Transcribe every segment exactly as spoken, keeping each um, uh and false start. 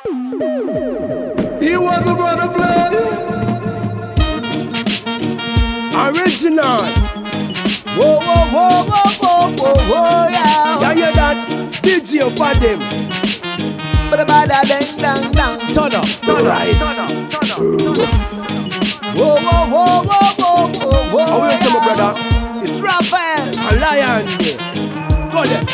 You want the brother blood? Original. Whoa, whoa, whoa, whoa, whoa, whoa, whoa, yeah. Yeah, you that D J for them. But about that dang, dang, dang. Turn up, turn right. Turn up, turn up, turn up. Whoa, whoa, whoa, whoa, whoa, whoa, whoa. How you say, my brother? It's Raphael, a lion. Go there.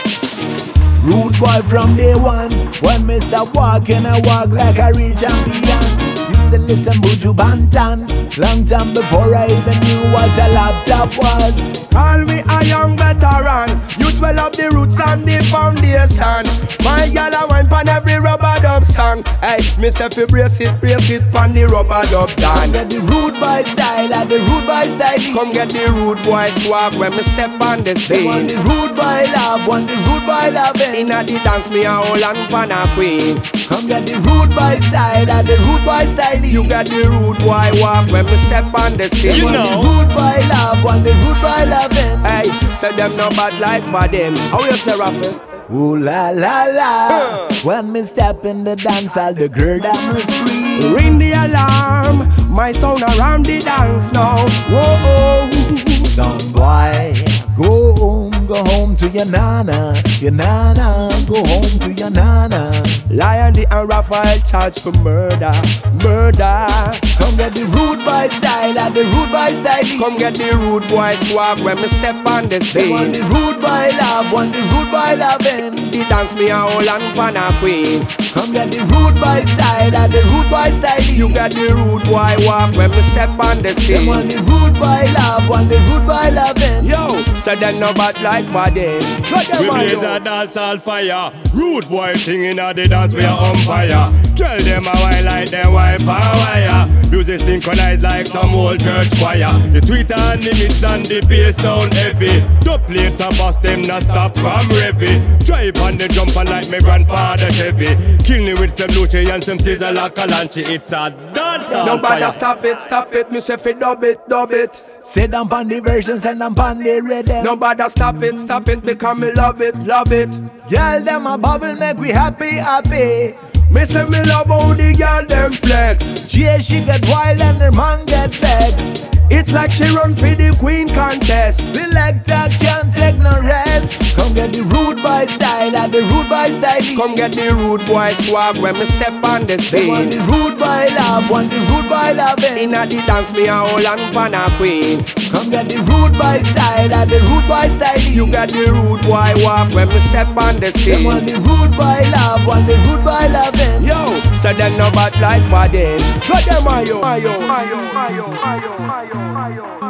Rude boy from day one. When me start walking, I walk like a real champion. Used to listen Buju Banton long time before I even knew what a laptop was. Call me a young veteran. You well up the roots and the foundation. My gal a wine pan every rubber dub song. Hey, me say fi brace it, brace it pan the rubber dub Come down. get the rude boy style and the rude boy style. Come get the rude boy swag when me step on the They want scene. the rude boy love, want the rude boy loving. Inna the dance me a hold and pan a queen. Come get the rude boy style and the rude boy style. You got the rude boy walk when me step on the scene. They want the rude boy love, want the rude boy loving. Hey, say them no bad like for them. How you say, Raphael? Ooh la la la. Huh. When me step in the dance hall, the girl that must scream. Ring the alarm, my sound around the dance now. Whoa, Some boy, go home, go home to your nana. Your nana, go home to your nana. Lion D and Raphael charged for murder, murder. Come get the rude boy style and the rude boy style. Come get the rude boy swag when me step on the They want the scene. rude boy love, want the rude boy loving. The dance me a hold and pan a queen. Come get the rude boy style and the rude boy style. You got the rude boy walk when me step on the They want scene. the rude boy love, want the rude boy loving. Yo, so them no bad like for them. Got them We on blaze you. a dance all fire. Rude boy thing in the dance we are on fire. Tell them a wine like them wipe a wire. Music synchronized like some old church choir. The tweeter and the mix and the bass sound heavy. Top plate a bust them not stop from revy. Drive on the jumper like my grandfather Chevy. Kill me with some Luce and some Caesar like Calanchi. It's a dance all Nobody fire. stop it, stop it. Me say fi dub it, dub it. Sit down on the version, send them on the rhythm. Nobody stop it, stop it. Because me love it, love it. Girl, them a bubble make we happy, happy. Me say me love how the girl them flex. Jay, she get wild and her man get vexed. It's like she run for the queen contest. Selector can't take no rest. Come get the rude boy style and the rude boy style. Come get the rude boy swag when me step on the They want the scene. rude boy love, want the rude boy loving. Inna the dance me a hold and pan a queen. Come get the rude boy style and the rude boy style. You got the rude boy walk when me step on the They want scene. the rude boy love, want the rude boy loving. Yo, so them no bad like for them. Got them ayo, ayo, ayo, ayo, ayo, ayo, ayo.